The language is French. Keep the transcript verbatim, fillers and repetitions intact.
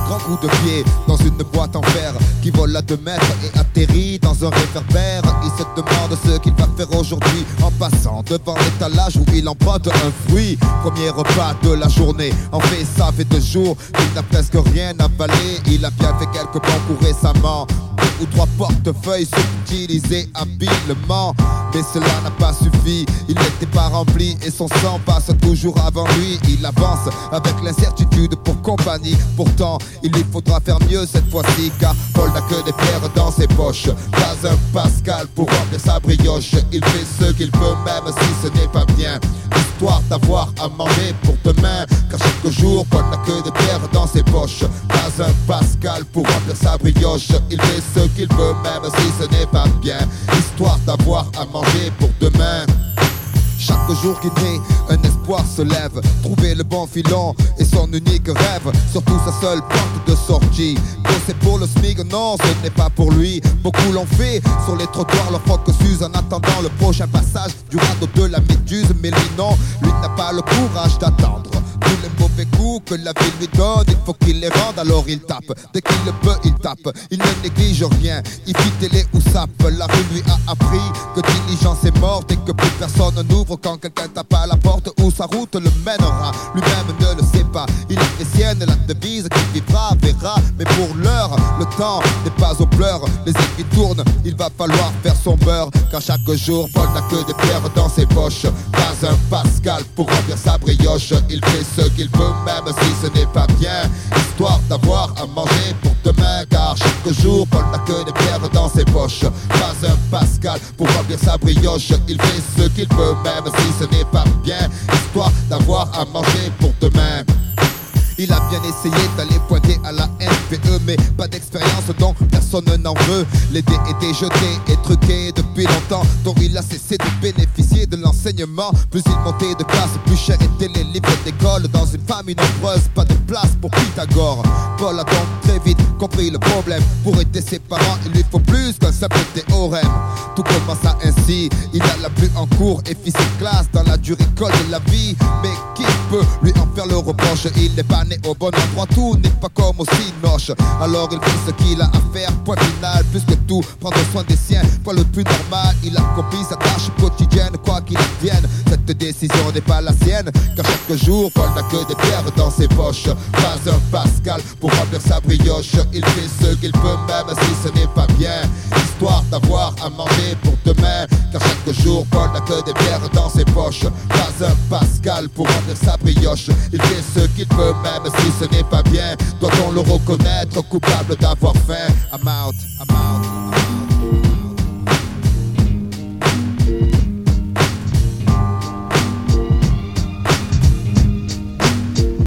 grand coup de pied dans une boîte en fer qui vole à deux mètres et atterrit dans un réverbère. Il se demande ce qu'il va faire aujourd'hui en passant devant l'étalage où il emprunte un fruit. Premier repas de la journée, en fait ça fait deux jours qu'il n'a presque rien avalé. Il a bien fait quelques bons coups récemment, deux ou trois portefeuilles subtilisés habilement, mais cela n'a pas suffi, il n'était pas rempli et son sang passe toujours avant lui. Il avance avec l'incertitude pour compagnie, pourtant il lui faudra faire mieux cette fois-ci, car Paul n'a que des pierres dans ses poches, pas un Pascal pour remplir sa brioche. Il fait ce qu'il peut même si ce n'est pas bien, histoire d'avoir à manger pour demain, car chaque jour Paul n'a que des pierres dans ses poches, pas un Pascal pour remplir sa brioche. Il fait ce qu'il veut même si ce n'est pas bien, histoire d'avoir à manger pour demain. Chaque jour qui naît, un espoir se lève, trouver le bon filon est son unique rêve, surtout sa seule porte de sortie. Bosser pour le SMIC, non, ce n'est pas pour lui. Beaucoup l'ont fait, sur les trottoirs leur froc s'use en attendant le prochain passage du radeau de la Méduse. Mais lui non, lui n'a pas le courage d'attendre tous les mauvais coups que la vie lui donne, il faut qu'il les rende, alors il tape. Dès qu'il le peut, il tape, il ne néglige rien. Il fit télé ou sape, la rue lui a appris que diligence est morte et que plus personne n'ouvre quand quelqu'un tape à la porte où sa route le mènera. Lui-même ne le sait pas, il a fait sienne la devise qu'il vivra, verra. Mais pour l'heure, le temps n'est pas aux pleurs. Les aiguilles tournent, il va falloir faire son beurre, car chaque jour, Paul n'a que des pierres dans ses poches, pas un Pascal pour remplir sa brioche. Il fait ce qu'il veut même si ce n'est pas bien, histoire d'avoir à manger pour demain, car chaque jour Paul n'a que des pierres dans ses poches, pas un Pascal pour remplir sa brioche. Il fait ce qu'il veut même si ce n'est pas bien, histoire d'avoir à manger pour demain. Il a bien essayé d'aller pointer à la N P E, mais pas d'expérience donc personne n'en veut. Les dés étaient jetés et truqués depuis longtemps, donc il a cessé de bénéficier de l'enseignement. Plus il montait de classe, plus cher étaient les livres d'école. Dans une famille nombreuse, pas de place pour Pythagore. Paul a donc très vite compris le problème. Pour aider ses parents, il lui faut plus qu'un simple théorème. Tout commença ainsi, il alla plus en cours et fit ses classes dans la dure école de la vie. Mais qui peut lui en faire le reproche? Il n'est pas au bon endroit, tout n'est pas comme au Cinoche. Alors il fait ce qu'il a à faire, point final. Plus que tout, prendre soin des siens, point le plus normal. Il accomplit sa tâche quotidienne, quoi qu'il advienne. Cette décision n'est pas la sienne, car chaque jour Paul n'a que des pierres dans ses poches, pas un Pascal pour remplir sa brioche. Il fait ce qu'il peut même si ce n'est pas bien, histoire d'avoir à manger pour demain, car chaque jour Paul n'a que des pierres dans ses poches, pas un Pascal pour remplir sa brioche. Il fait ce qu'il peut même si ce n'est pas bien, doit-on le reconnaître coupable d'avoir faim? I'm out, I'm out.